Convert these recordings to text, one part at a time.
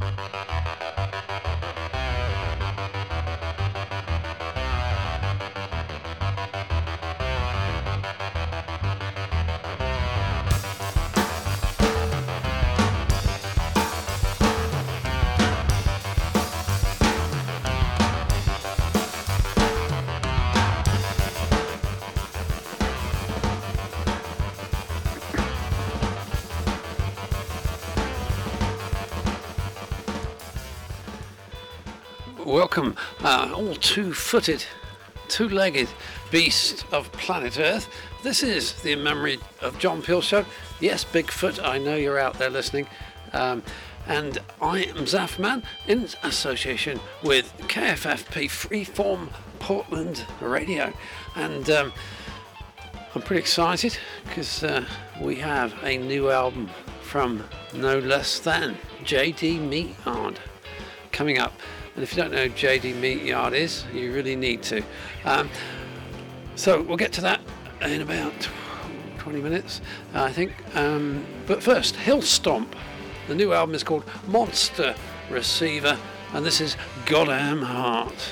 Welcome, all two-footed, two-legged beast of planet Earth. This is the In Memory of John Peel show. Yes, Bigfoot, I know you're out there listening. And I am Zafman in association with KFFP Freeform Portland Radio. And I'm pretty excited because we have a new album from no less than JD Meatyard coming up. And if you don't know who JD Meatyard is, you really need to. So we'll get to that in about 20 minutes, I think. But first, Hillstomp. The new album is called Monster Receiver, and this is Goddamn Heart.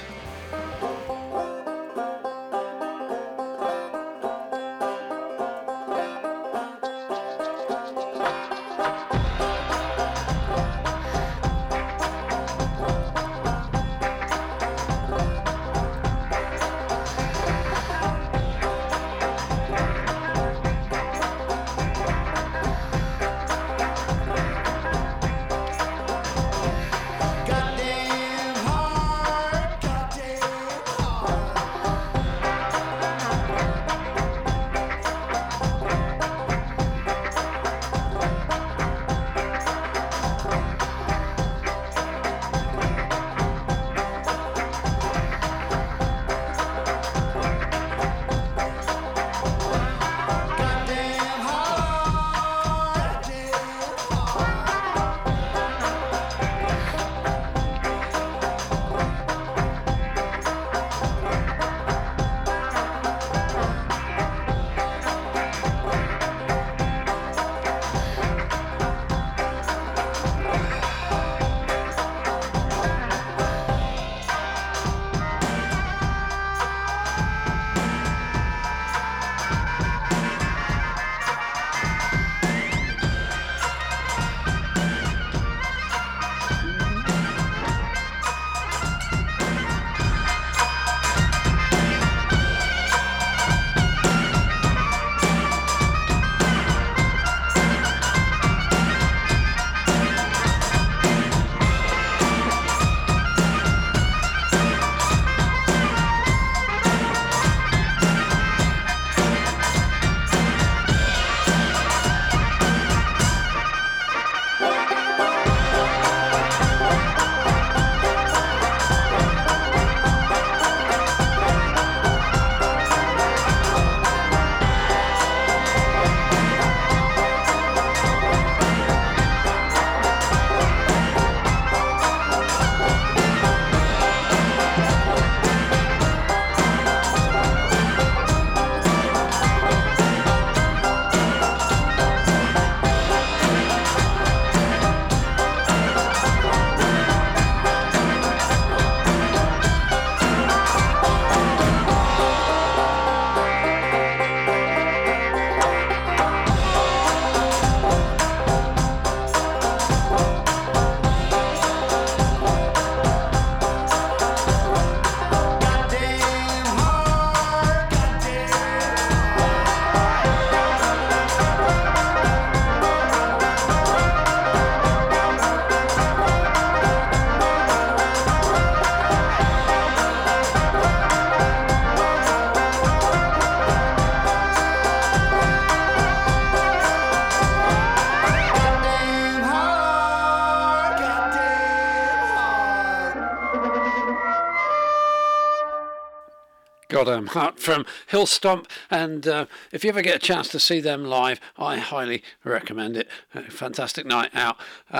Goddamn Heart from Hillstomp, and if you ever get a chance to see them live, I highly recommend it. Fantastic night out.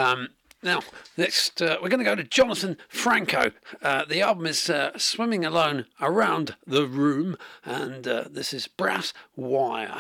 Now, next we're going to go to Jonathan Franco. The album is Swimming Alone Around the Room, and this is Brass Wire.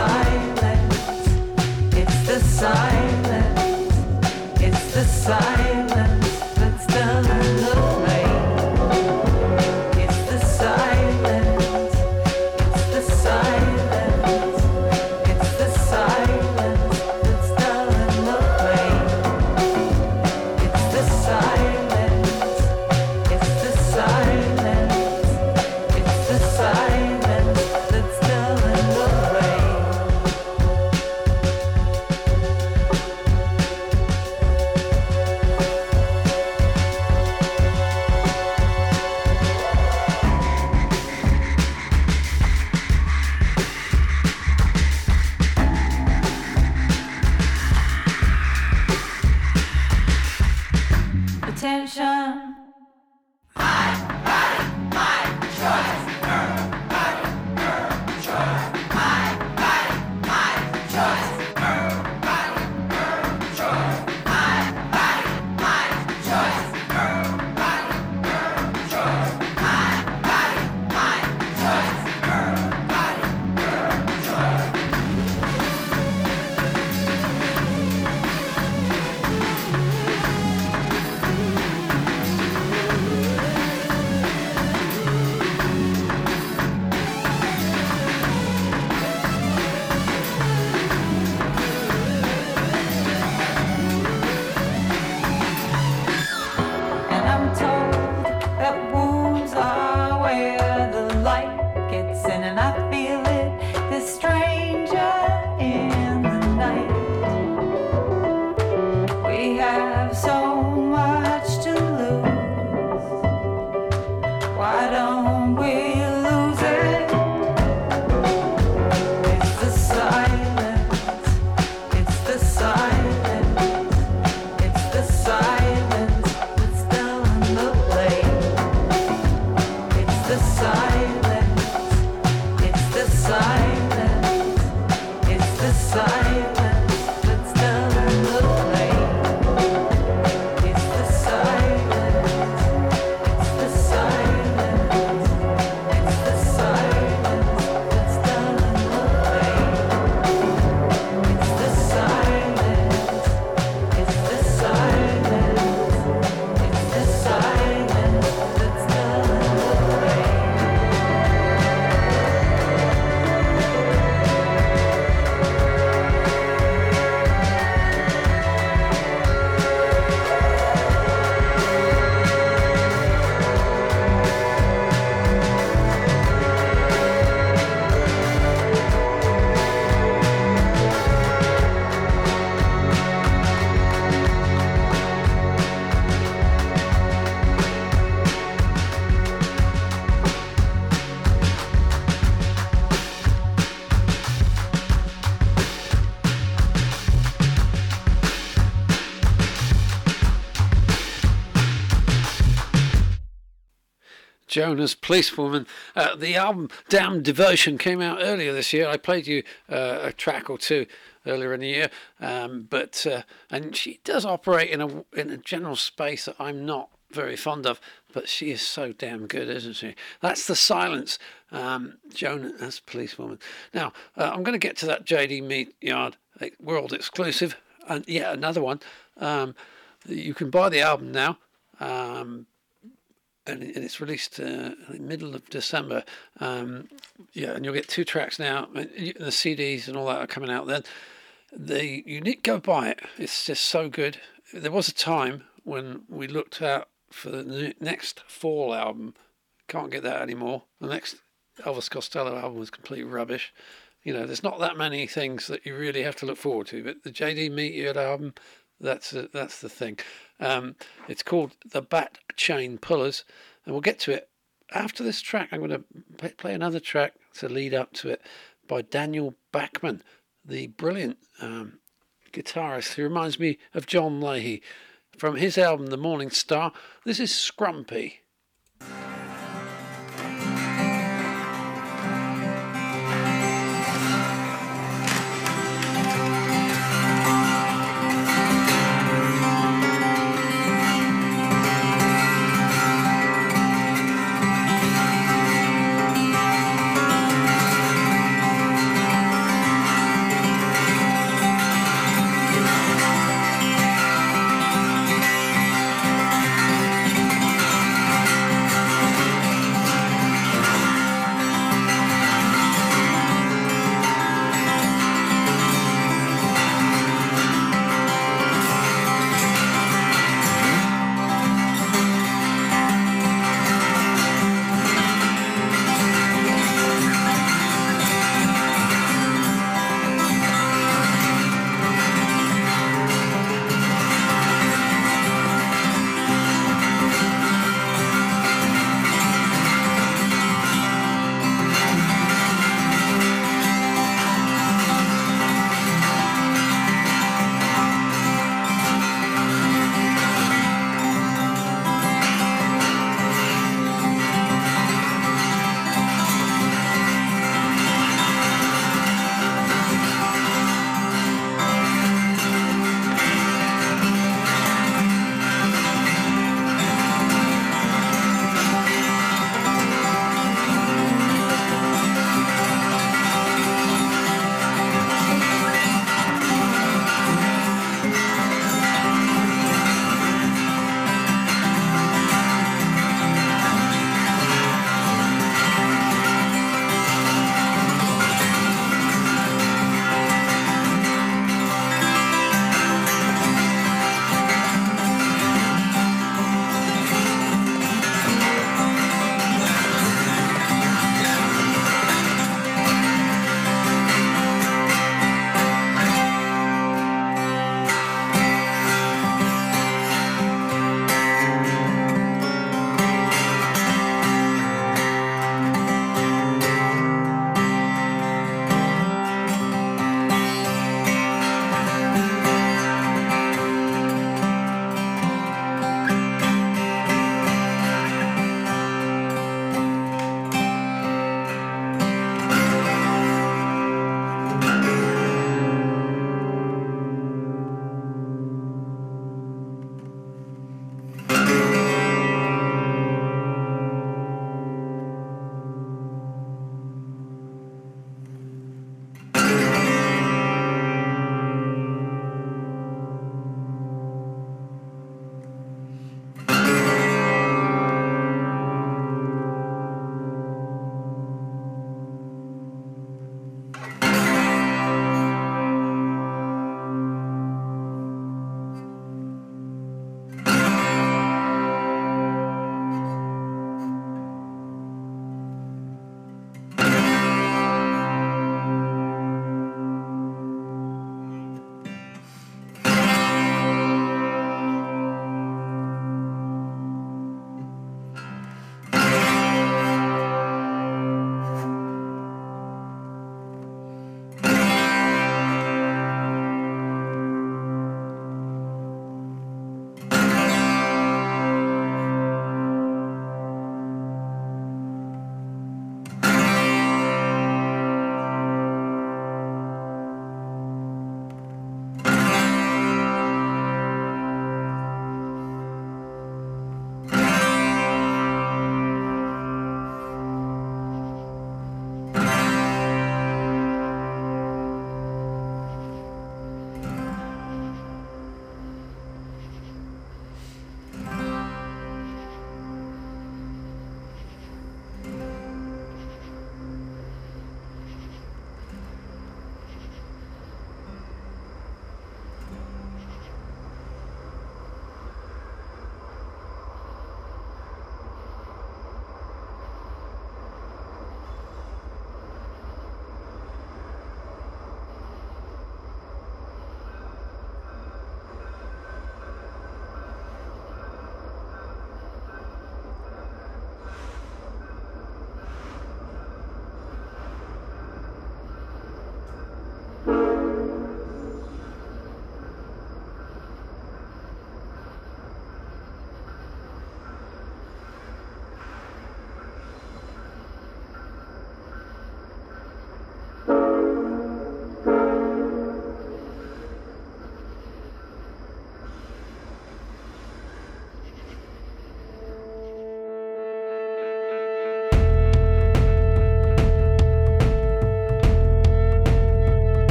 Jonas Policewoman. The album Damn Devotion came out earlier this year. I played you a track or two earlier in the year, and she does operate in a general space that I'm not very fond of, but she is so damn good, isn't she? That's The Silence, Jonas Policewoman. Now, I'm going to get to that JD Meatyard world exclusive, and yet another one. You can buy the album now. And it's released in the middle of December. And you'll get 2 tracks now. The CDs and all that are coming out then. You need to go buy it. It's just so good. There was a time when we looked out for the next Fall album. Can't get that anymore. The next Elvis Costello album was complete rubbish. You know, there's not that many things that you really have to look forward to. But the JD Meatyard album, that's the thing. It's called The Bat Chain Pullers, and we'll get to it after this track. I'm going to play another track to lead up to it by Daniel Bachman, the brilliant guitarist who reminds me of John Leahy, from his album The Morning Star. This is Scrumpy.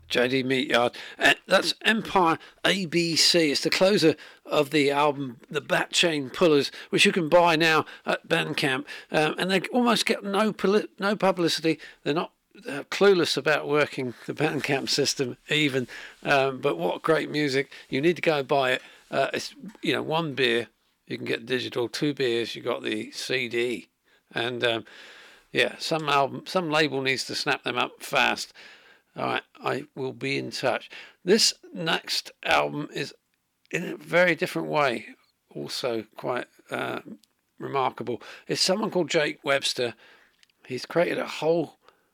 JD Meatyard. That's Empire ABC. It's the closer of the album, The Bat Chain Pullers, which you can buy now at Bandcamp. And they almost get no publicity. They're not clueless about working the Bandcamp system even. But what great music. You need to go buy it. It's, one beer, you can get digital. 2 beers, you got the CD. And some label needs to snap them up fast. All right, I will be in touch. This next album is in a very different way, also quite remarkable. It's someone called Jake Webster. He's created a whole,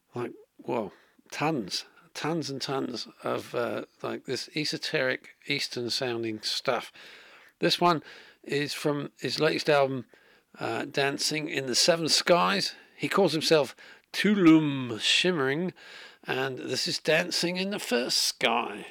tons and tons of this esoteric Eastern sounding stuff. This one is from his latest album, Dancing in the Seven Skies. He calls himself Tulum Shimmering, and this is Dancing in the First Sky.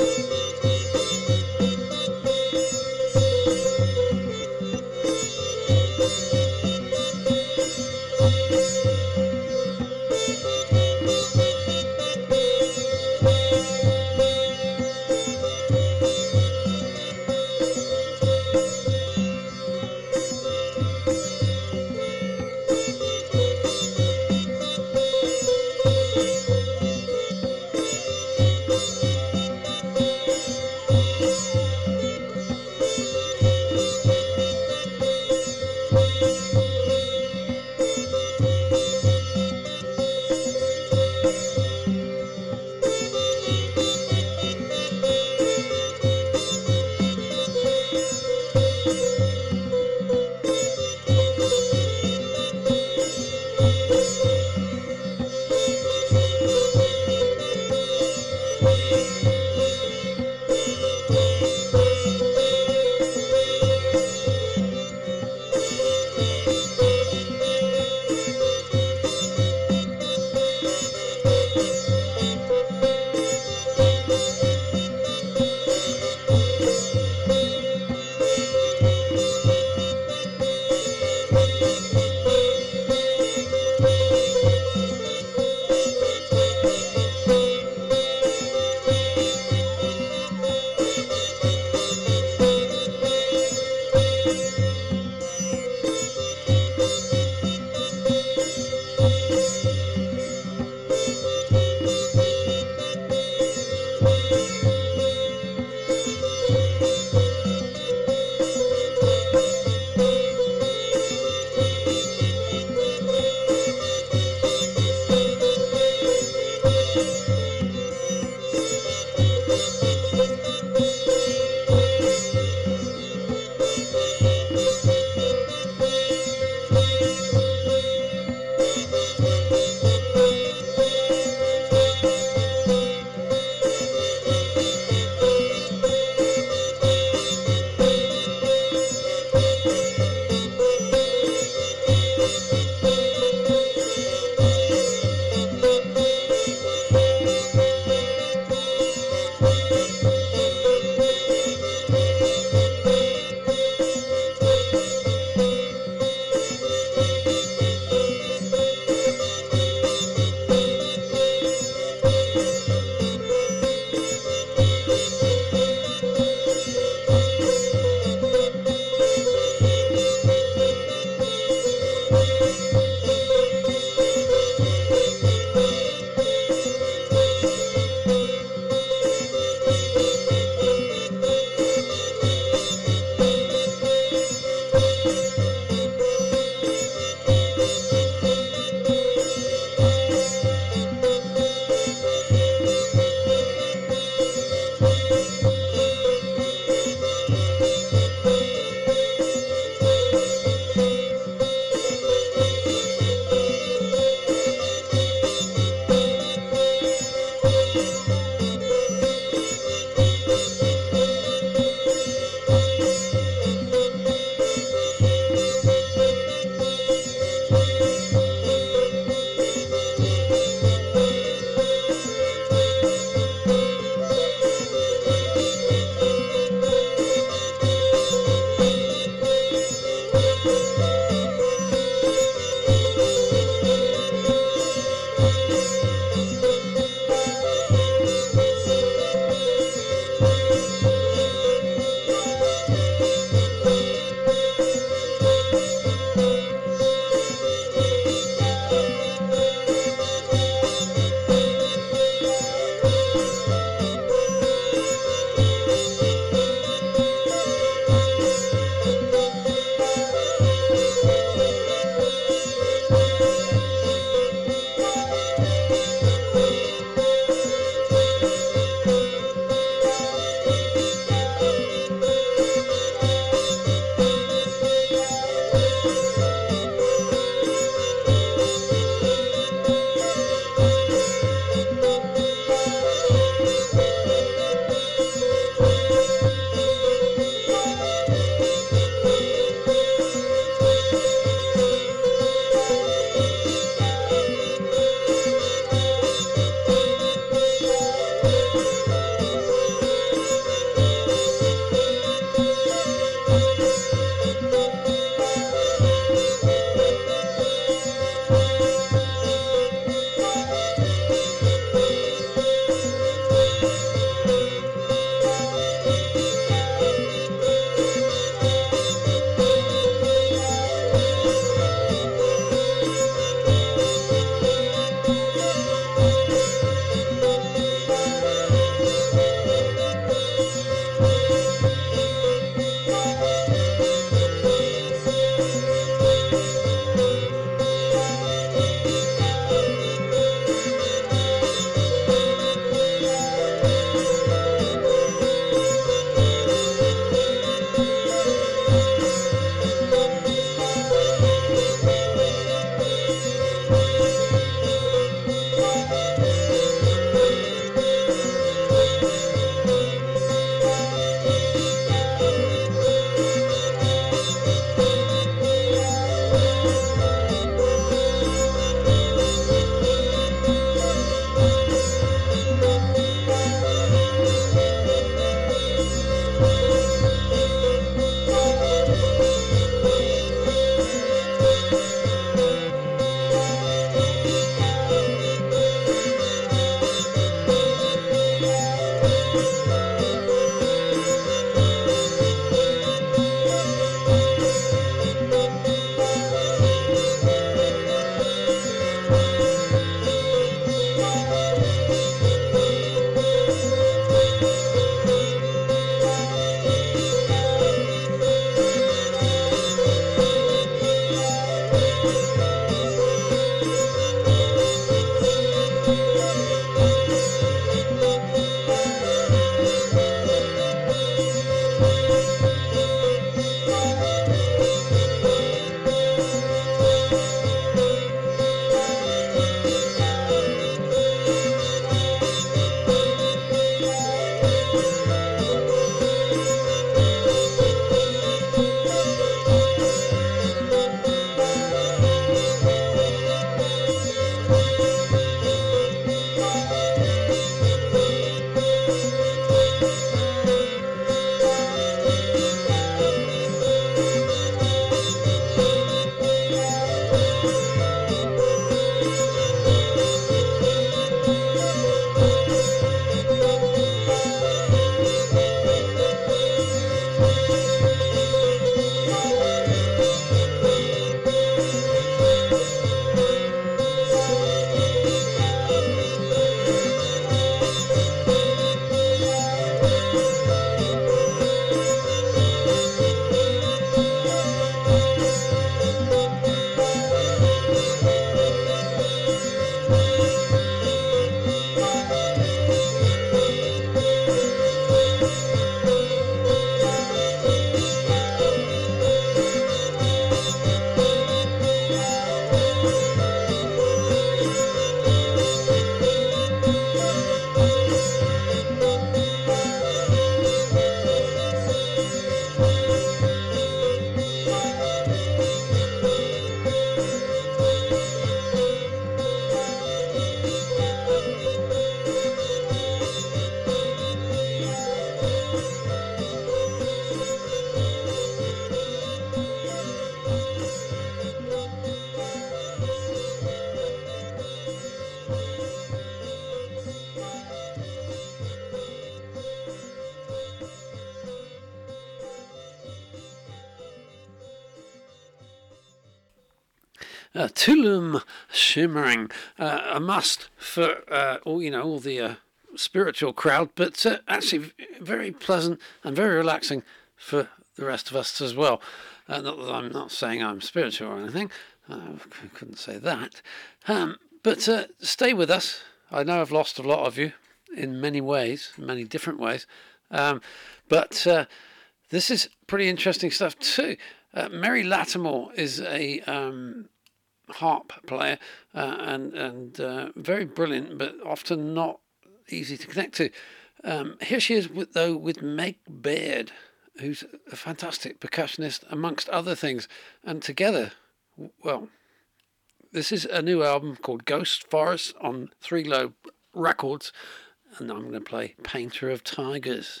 Tulum Shimmering, a must for all the spiritual crowd, but actually very pleasant and very relaxing for the rest of us as well. Not that I'm not saying I'm spiritual or anything, I couldn't say that, but stay with us. I know I've lost a lot of you in many ways, many different ways, but this is pretty interesting stuff too. Mary Lattimore is a harp player and very brilliant, but often not easy to connect to. Here she is with Meg Baird, who's a fantastic percussionist amongst other things, and together, well, this is a new album called Ghost Forest on Three Globe Records, and I'm going to play Painter of Tigers.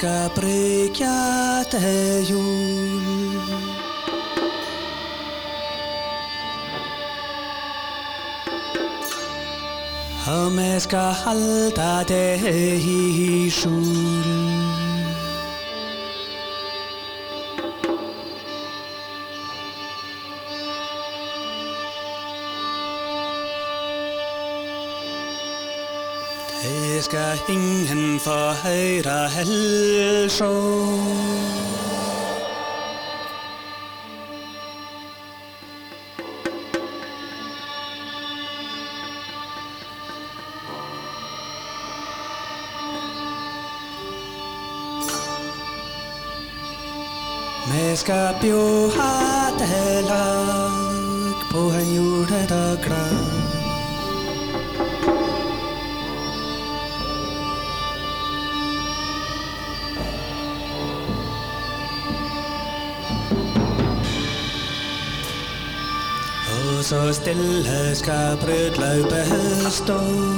skal brække hjertet jul. Og jeg skal holde dig i skjul. Det skal ingen få høre helså. Jeg skal bjøre det lag på en jordet grav. Og så stille skal brødløbet stå.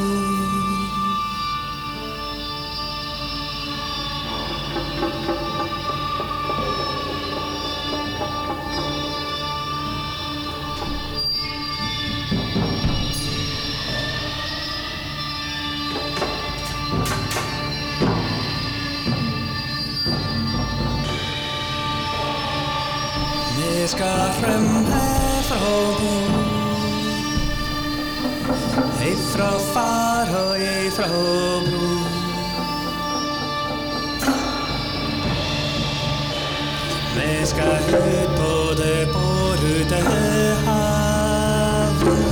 Jeg skal frem herfra bo, ifra far og ifra bror. Jeg skal ut på det borute havet.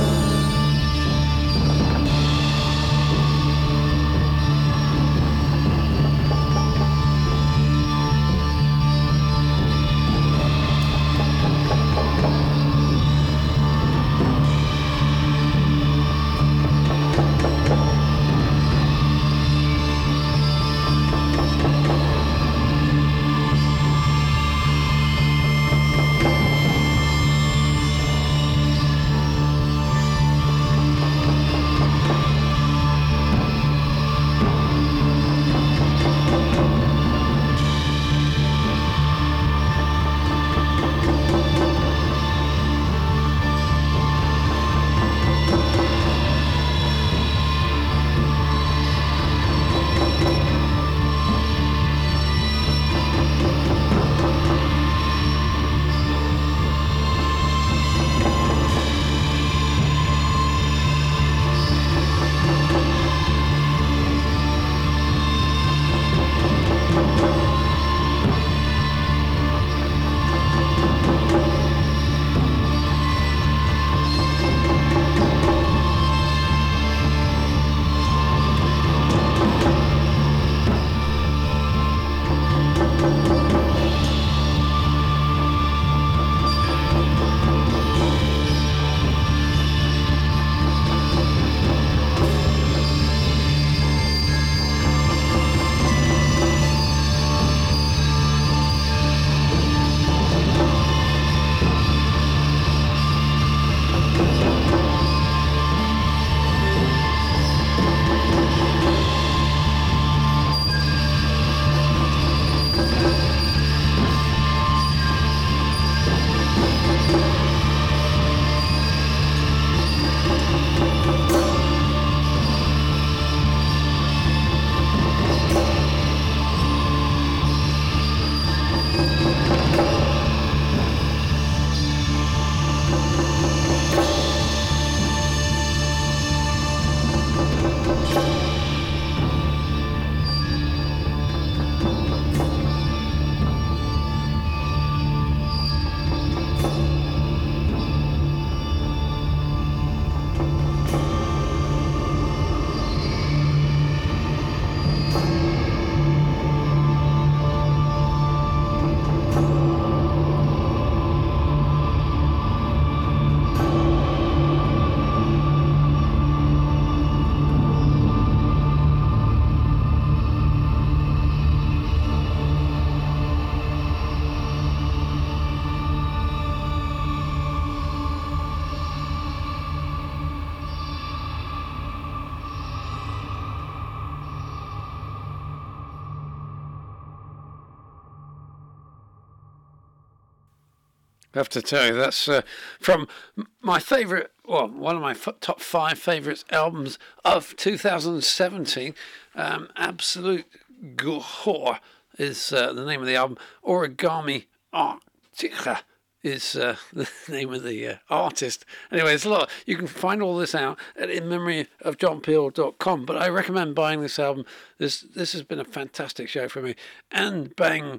have to tell you, that's from my favourite, well, one of my top 5 favourites albums of 2017. Absolute Gore is the name of the album. Origami Artica is the name of the artist. Anyway, it's a lot. You can find all this out at inmemoryofjohnpeel.com, but I recommend buying this album. This has been a fantastic show for me. And Bang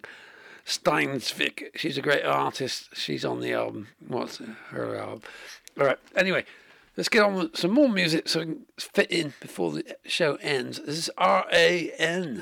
Steinsvik, she's a great artist. She's on the album. What's her album? All right, anyway, let's get on with some more music so we can fit in before the show ends. This is R.A.N.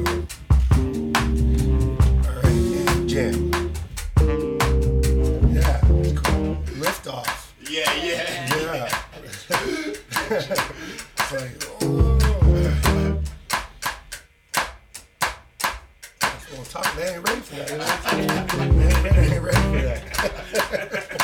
Yeah. ready for that. I ain't ready for that.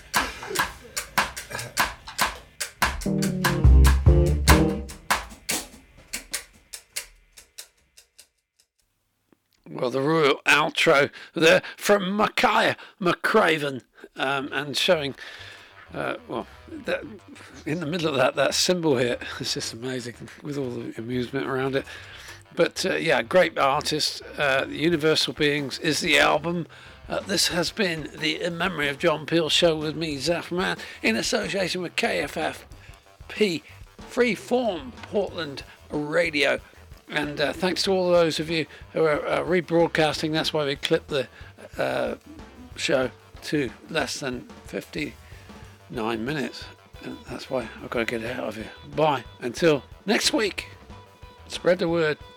Well, the royal outro there from Micaiah McCraven, and showing, well, that in the middle of that cymbal hit. It's just amazing with all the amusement around it. But yeah, great artist. Universal Beings is the album. This has been the In Memory of John Peel show with me, Zafman, in association with KFFP Freeform Portland Radio. And thanks to all those of you who are rebroadcasting. That's why we clipped the show to less than 59 minutes. And that's why I've got to get it out of here. Bye. Until next week. Spread the word.